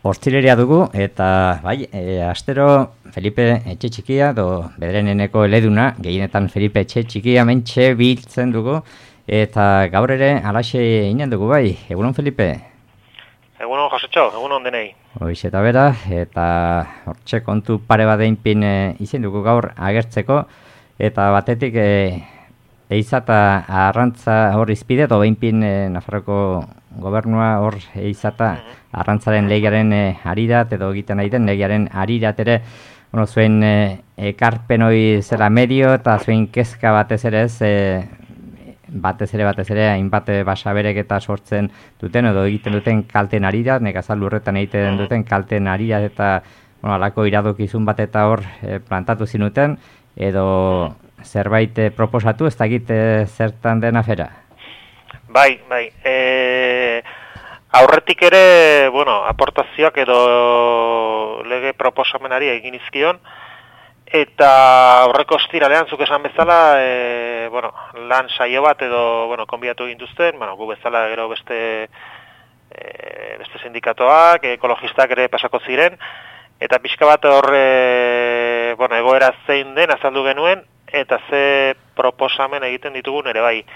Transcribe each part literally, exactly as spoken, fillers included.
Ostiraria dugu, eta bai, e, astero Felipe etxe txikia, do bedreneneko eleduna, gehienetan Felipe etxe txikia mentxe biltzen dugu, eta gaur ere alaxe inen dugu bai, egunon Felipe? Egunon Josetxo, egunon denei. Hoiz eta bera, eta hortxe kontu pare badein pin e, izen dugu gaur agertzeko, eta batetik e, eizata arrantza hor izpide, edo behinpin e, Nafarroko gobernua hor eizata arrantzaren legiaren e, arirat, edo egiten nahi den legiaren arirat ere, bueno, zuen e, ekarpen hori zela medio, eta zuen kezka batez ere ez, e, batez ere, batez ere, hainbat basaberek eta sortzen duten, edo egiten duten kalten arirat, nekazal lurretan egiten duten kalten arirat, eta bueno, alako iradokizun bat eta hor e, plantatu zinuten, edo zerbait e, proposatu, ez da egite zertan den afera? Bai, bai. E, aurretik ere, bueno, aportazioak edo lege proposamenari egin izkion, eta aurreko ostiralean zuk esan bezala, e, bueno, lan saio bat edo, bueno, konbiatu egin duzten, bueno, gu bezala gero beste, e, beste sindikatoak, ekologistak ere pasako ziren, eta pixka bat hor, e, bueno, egoera zein den azaldu genuen, eta ze proposamen egiten ditugun ere bai.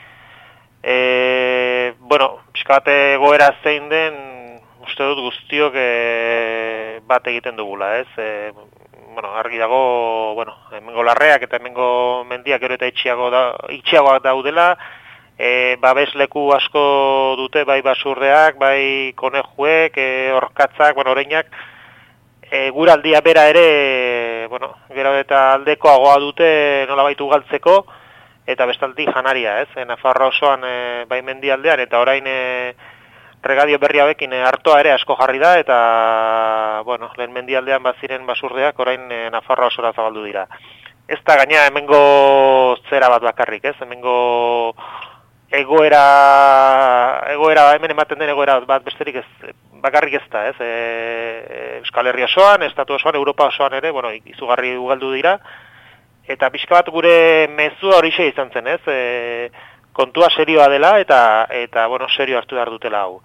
E, bueno, pixka bat egoera zein den, uste dut guztiok e, bat egiten dugula, ez? E, bueno, argi dago, bueno, hemengo larreak eta hemengo mendiak gero eta itxiago da, itxiagoak daudela, e, babesleku asko dute, bai basurdeak, bai konejuek, e, orkatzak, bueno, oreinak, e, guraldia bera ere, bueno, gero eta aldekoagoa dute nolabait ugaltzeko, eta bestaldi janaria, ez? E, Nafarroa osoan e, bai mendialdean, eta orain e, regadio berri hauekin e, hartoa ere asko jarri da, eta, bueno, lehen mendialdean baziren basurdeak, orain e, Nafarroa osora zabaldu dira. Ez da gaina hemengo zera bat bakarrik, ez? Hemengo egoera, egoera, hemen ematen den egoera bat besterik ez, bakarrik ez da, ez? E, Euskal Herria osoan, Estatu osoan, Europa osoan ere, bueno, izugarri ugaldu dira, eta pixka bat gure mezua horixe izan zen, ez? E, kontua serioa dela eta eta bueno, serio hartu behar dutela hau.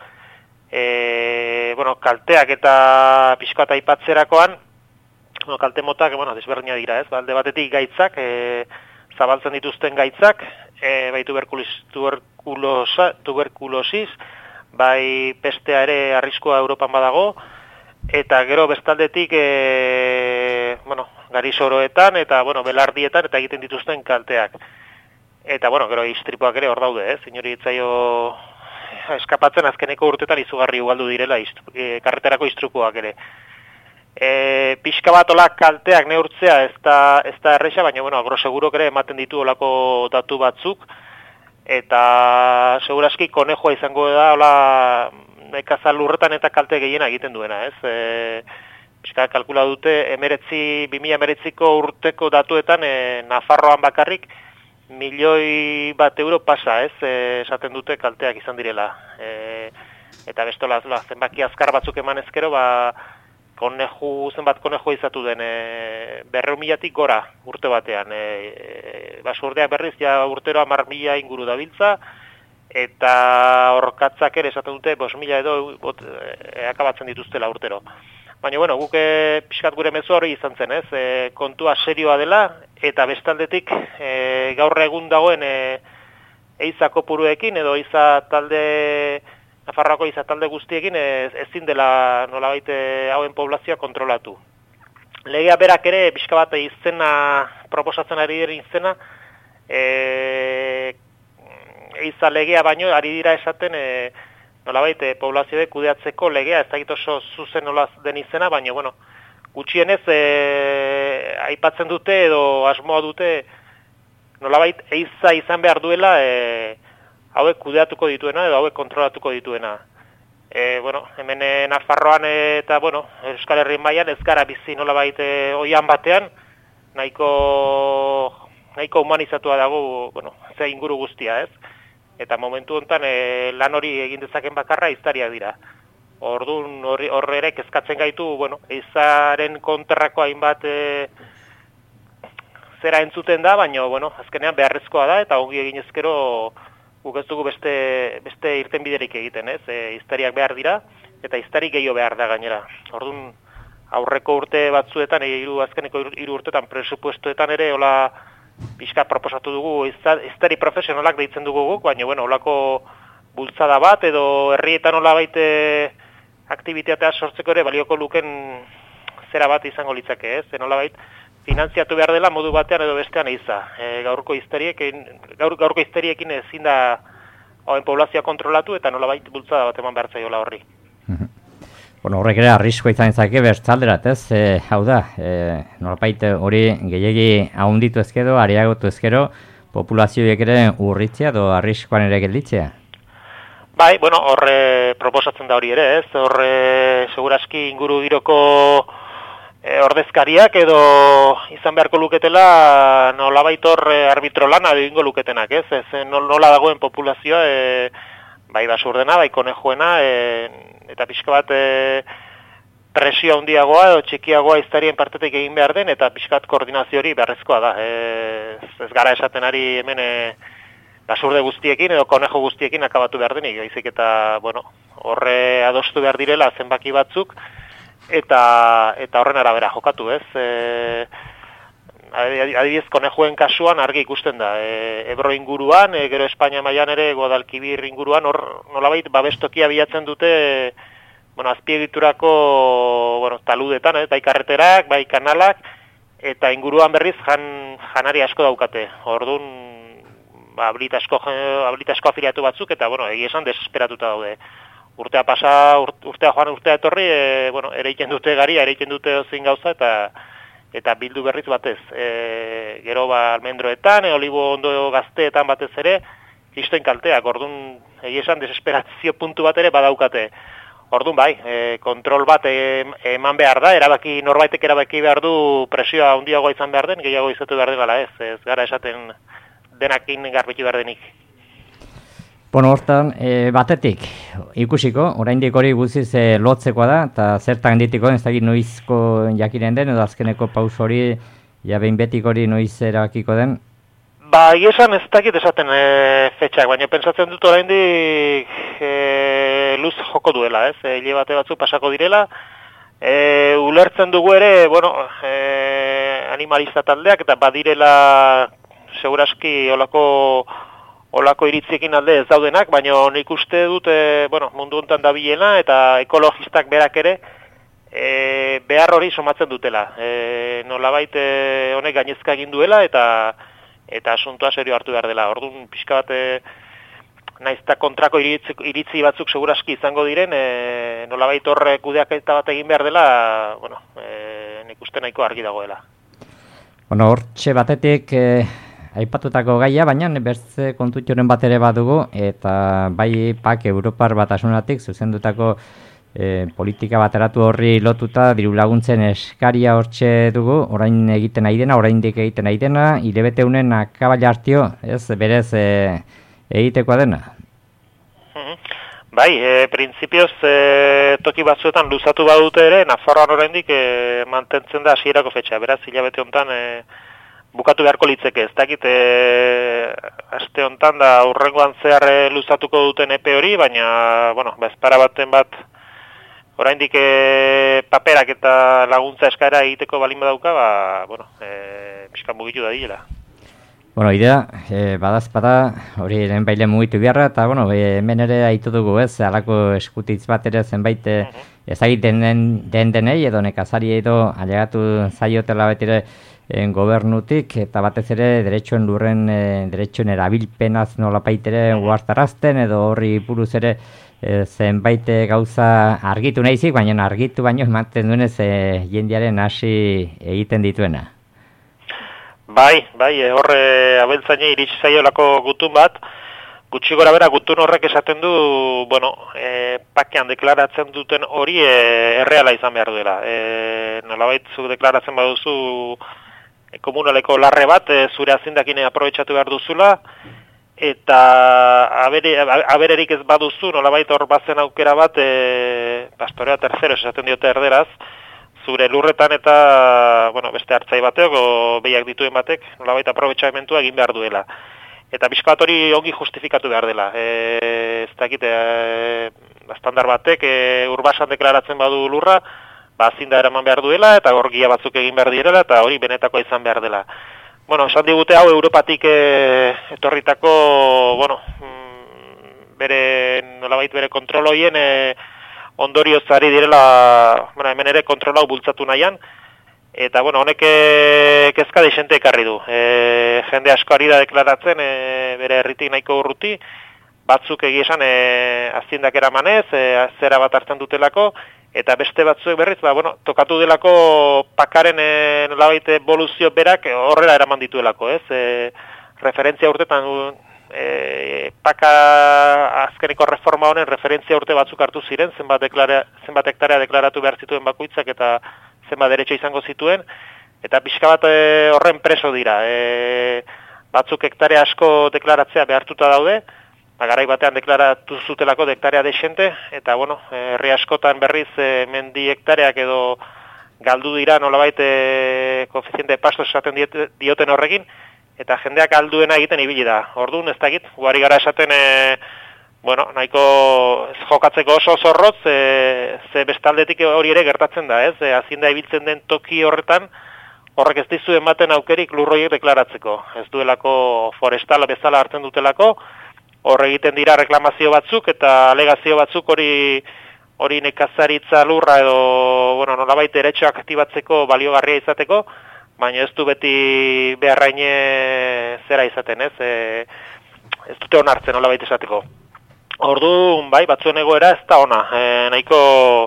E, bueno, kalteak eta pixka bat aipatzerakoan, bueno, kalte motak, bueno, desberdina dira, ez? Alde batetik gaitzak, e, zabaltzen dituzten gaitzak, e, bai tuberkulos, tuberkulosa, tuberkulosis, bai pestea ere arriskua Europan badago, eta gero bestaldetik, e, bueno, garizoroetan eta, bueno, belardietan eta egiten dituzten kalteak. Eta, bueno, gero istripoak ere hor daude, eh? Zinori itzaio eskapatzen azkeneko urtetan izugarri ugaldu direla istru, e, karreterako istrupuak ere. E, pixka bat olak kalteak neurtzea ez da, ez da erresa, baina, bueno, agrosegurok ere ematen ditu olako datu batzuk, eta seguraski konejoa izango da, hola, nekazal lurretan eta kalte gehiena egiten duena, ez? E, pixka kalkula dute, emeretzi, bi mila emeretziko urteko datuetan, e, Nafarroan bakarrik, milioi bat euro pasa, ez, e, esaten dute kalteak izan direla. E, eta bestola, zenbaki azkar batzuk eman ezkero, ba, koneju, zenbat koneju izatu den, e, berreun milatik gora urte batean. E, e, basurdeak berriz, ja urtero hamar mila inguru dabiltza, eta orkatzak ere esaten dute, bos mila edo bot, e, akabatzen dituztela urtero. Baina, bueno, guk e, pixkat gure mezu hori izan zen, ez, e, kontua serioa dela, eta bestaldetik e, gaur egun dagoen e, eiza kopuruekin edo eiza talde, Nafarroako eiza talde guztiekin ez, ezin dela nolabait hauen poblazioa kontrolatu. Legea berak ere pixka bat izena, proposatzen ari dira izena, e, eiza legea baino ari dira esaten e, nolabait poblazioa kudeatzeko legea, ez dakit oso zuzen nola den izena, baina, bueno, gutxienez e, aipatzen dute edo asmoa dute nolabait eiza izan behar duela e, hauek kudeatuko dituena edo hauek kontrolatuko dituena. E, bueno, hemen e, Nafarroan e, eta bueno, Euskal Herri mailan ez gara bizi nolabait e, oian batean, nahiko, nahiko humanizatua dago, bueno, ze inguru guztia, ez? Eta momentu honetan e, lan hori egin dezaken bakarra ehiztariak dira. Orduan horre ere kezkatzen gaitu, bueno, eizaren kontrako hainbat e, zera entzuten da, baina, bueno, azkenean beharrezkoa da, eta ongi egin ezkero guk ez dugu beste, beste irtenbiderik egiten, ez? E, ehiztariak behar dira, eta iztari gehiago behar da gainera. Orduan, aurreko urte batzuetan, hiru azkeneko hiru urteetan presupuestoetan ere, hola pixka proposatu dugu, iztari profesionalak deitzen dugu guk, baina, bueno, holako bultzada bat, edo herrietan hola baite aktibitatea sortzeko ere balioko luken zera bat izango litzake, ez? Zen hola bait, finantziatu behar dela modu batean edo bestean eiza. E, gaurko izteriekin, gaur, gaurko izteriekin ezin da hauen poblazioa kontrolatu eta nolabait bultzada bat eman behar zaiola horri. Bueno, horrek ere arriskoa izan ezake bertzalderat, ez? E, hau da, e, nolabait hori gehiegi ahonditu ezkero, areagotu ezkero, populazioek ere urritzea edo arriskoan ere gelditzea? Bai, bueno, horre proposatzen da hori ere, ez? Horre seguraski inguru giroko e, ordezkariak edo izan beharko luketela nolabait hor arbitro lana egingo luketenak, ez? Ez nola dagoen populazioa, e, bai basurdena, bai konejuena, e, eta pixka bat e, presio handiagoa edo txikiagoa iztarien partetik egin behar den, eta pixka bat koordinazio hori beharrezkoa da. E, ez, ez gara esaten ari hemen e, basurde guztiekin edo konejo guztiekin akabatu behar denik, baizik eta, bueno, horre adostu behar direla zenbaki batzuk, eta eta horren arabera jokatu, ez? E, adibidez, konejuen kasuan argi ikusten da. E, Ebro inguruan, e, gero Espainia mailan ere Guadalquivir inguruan, hor nolabait babestokia bilatzen dute, bueno, azpiegiturako, bueno, taludetan, eh, bai karreterak, bai kanalak, eta inguruan berriz jan, janari asko daukate. Orduan, ba, habilita asko, habilita asko afiliatu batzuk, eta, bueno, egia esan desesperatuta daude. Urtea pasa, urtea joan, urtea etorri, e, bueno, ereiten dute garia, ereiten dute ozin gauza, eta eta bildu berriz batez. E, gero, ba, almendroetan, e, olibo ondo gazteetan batez ere, kristoen kalteak, orduan, egia esan desesperazio puntu bat ere badaukate. Orduan, bai, e, kontrol bat e, eman behar da, erabaki, norbaitek erabaki behar du presioa handiagoa izan behar den, gehiago izatu behar dela ez, ez gara esaten denakin garbitu behar denik. Bueno, hortan, e, batetik, ikusiko, oraindik hori guziz e, lotzekoa da, eta zertan ditiko, ez dakit noizko jakiren den, edo azkeneko paus hori, ja behin betik hori noiz erabakiko den? Ba, esan ez dakit esaten e, fetxak, baina pentsatzen dut oraindik e, luz joko duela, ez? Hile bate batzu pasako direla, e, ulertzen dugu ere, bueno, e, animalista taldeak, eta badirela seguraski olako olako iritziekin alde ez daudenak, baina nik uste dut, e, bueno, mundu honetan dabilena eta ekologistak berak ere e, behar hori somatzen dutela. E, nolabait e, honek gainezka egin duela eta eta asuntoa serio hartu behar dela. Orduan pixka bat e, naiz eta kontrako iritzi, iritzi batzuk seguraski izango diren, e, nolabait horre kudeaketa bat egin behar dela, bueno, e, nik uste nahiko argi dagoela. Bueno, hortxe batetik e, aipatutako gaia, baina bertze kontutxoren bat ere badugu, eta bai pak Europar Batasunatik zuzendutako e, politika bateratu horri lotuta diru laguntzen eskaria hortxe dugu, orain egiten nahi dena, oraindik egiten nahi dena, hilabete unen akabala hartio, ez, berez e, egitekoa dena? Bai, e, printzipioz e, toki batzuetan luzatu badute ere, Nafarroan oraindik e, mantentzen da hasierako fetxa, beraz hilabete honetan e, bukatu beharko litzeke, ez dakit e, aste honetan da aurrengoan zehar e, luzatuko duten epe hori, baina, bueno, bezpara baten bat oraindik e, paperak eta laguntza eskaera egiteko balin badauka, ba, bueno, e, pixkan mugitu da diela. Bueno, idea, e, badazpada, hori lehen baile mugitu beharra, eta, bueno, e, hemen ere haitu dugu, ez, halako eskutitz bat ere zenbait e, uh-huh. ezagiten den, den denei, edo nekazari edo alegatu zaiotela betire en gobernutik, eta batez ere deretsuen lurren, e, deretsuen erabilpenaz nolapait ere uhartarazten, edo horri buruz ere e, zenbait gauza argitu nahizik, baina argitu baino ematen duenez e, jendearen hasi egiten dituena. Bai, bai, horre abeltzaine iritsi zaiolako gutun bat, gutxi gora bera gutun horrek esaten du, bueno, e, pakean deklaratzen duten hori e, erreala izan behar duela. E, nolabait zu deklaratzen baduzu e, komunaleko larre bat, e, zure azindakin aprobetxatu behar duzula, eta abere, abererik ez baduzu, nolabait hor bazen aukera bat, e, pastorea terceros esaten diote erderaz, zure lurretan eta, bueno, beste hartzai batek, o behiak dituen batek, nolabait aprobetxamentua egin behar duela. Eta pixka bat hori ongi justifikatu behar dela. E, ez dakit, e, estandar batek e, urbasan deklaratzen badu lurra, ba, zinda eraman behar duela, eta gorgia batzuk egin behar direla, eta hori benetakoa izan behar dela. Bueno, esan digute hau Europatik e, etorritako, bueno, bere, nolabait bere kontrol hoien e, ondorioz ari direla, bueno, hemen ere kontrol hau bultzatu nahian, eta, bueno, honek e, kezka deixente ekarri du. E, jende asko ari da deklaratzen e, bere herritik nahiko urruti, batzuk egiesan e, aziendak eramanez, e, zera bat hartzen dutelako, eta beste batzuek berriz, ba, bueno, tokatu delako pakaren e, nolabait evoluzio berak horrela eraman dituelako, ez? E, referentzia urtetan, e, paka azkeniko reforma honen referentzia urte batzuk hartu ziren, zenbat, deklara, zenbat hektarea deklaratu behar zituen bakoitzak eta zenbat derecho izango zituen, eta pixka bat e, horren preso dira. E, batzuk hektarea asko deklaratzea behartuta daude, garai batean deklaratu zutelako de hektarea desente, eta, bueno, herri askotan berriz e, mendi hektareak edo galdu dira nolabait e, koefiziente de pasto esaten dioten horrekin, eta jendeak alduena egiten ibili da. Orduan, ez dakit, guari gara esaten, e, bueno, nahiko jokatzeko oso zorrotz, e, ze bestaldetik hori ere gertatzen da, ez? E, azienda ibiltzen den toki horretan, horrek ez dizu ematen aukerik lurroiek deklaratzeko. Ez duelako forestal bezala hartzen dutelako, hor egiten dira reklamazio batzuk eta alegazio batzuk hori hori nekazaritza lurra edo, bueno, nolabait deretxoak aktibatzeko baliogarria izateko, baina ez du beti beharraine zera izaten, ez? E, ez dute onartzen nolabait esateko. Orduan, bai, batzuen egoera ez da ona. E, nahiko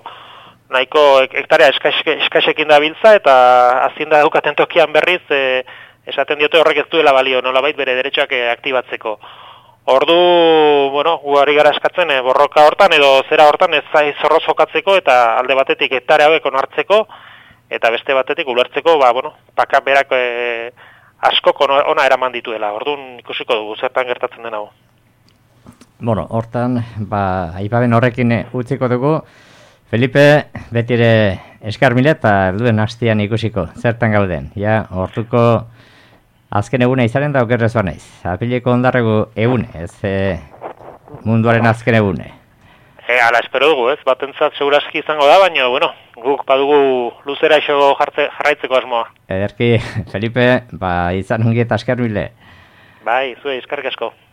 nahiko hektarea eskasekin da biltza eta azienda daukaten tokian berriz e, esaten diote horrek ez duela balio, nolabait bere deretxoak aktibatzeko. Ordu, bueno, guari gara eskatzen e, borroka hortan edo zera hortan ez zai zorroz jokatzeko eta alde batetik hektarea hauek onartzeko eta beste batetik ulertzeko, ba, bueno, paka berak e, askok ona eraman dituela. Orduan ikusiko dugu zertan gertatzen den hau. Bueno, hortan, ba, aipaben horrekin utziko dugu. Felipe, beti ere eskar mila eta duen hastian ikusiko, zertan gauden. Ja, hortuko azken eguna izanen da okerrez banaiz. Apileko ondarregu egune, ez e, munduaren azken egune. E, ala, espero dugu, ez? Batentzat seguraski izango da, baina, bueno, guk badugu luzera iso jarraitzeko asmoa. Ederki, Felipe, ba, izan ongi eta eskar mile. Bai, zue, eskarrik asko.